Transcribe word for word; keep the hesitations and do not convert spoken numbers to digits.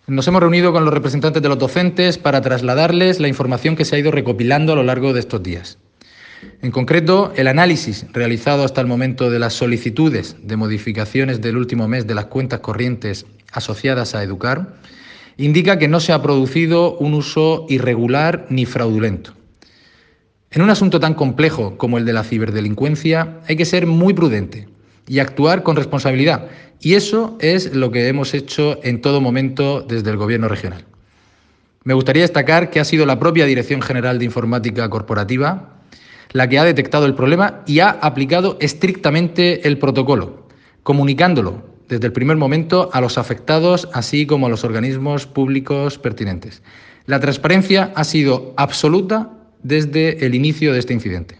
Nos hemos reunido con los representantes de los docentes para trasladarles la información que se ha ido recopilando a lo largo de estos días. En concreto, el análisis realizado hasta el momento de las solicitudes de modificaciones del último mes de las cuentas corrientes asociadas a Educar indica que no se ha producido un uso irregular ni fraudulento. En un asunto tan complejo como el de la ciberdelincuencia hay que ser muy prudente y actuar con responsabilidad, y eso es lo que hemos hecho en todo momento desde el Gobierno regional. Me gustaría destacar que ha sido la propia Dirección General de Informática Corporativa la que ha detectado el problema y ha aplicado estrictamente el protocolo, comunicándolo desde el primer momento a los afectados, así como a los organismos públicos pertinentes. La transparencia ha sido absoluta desde el inicio de este incidente.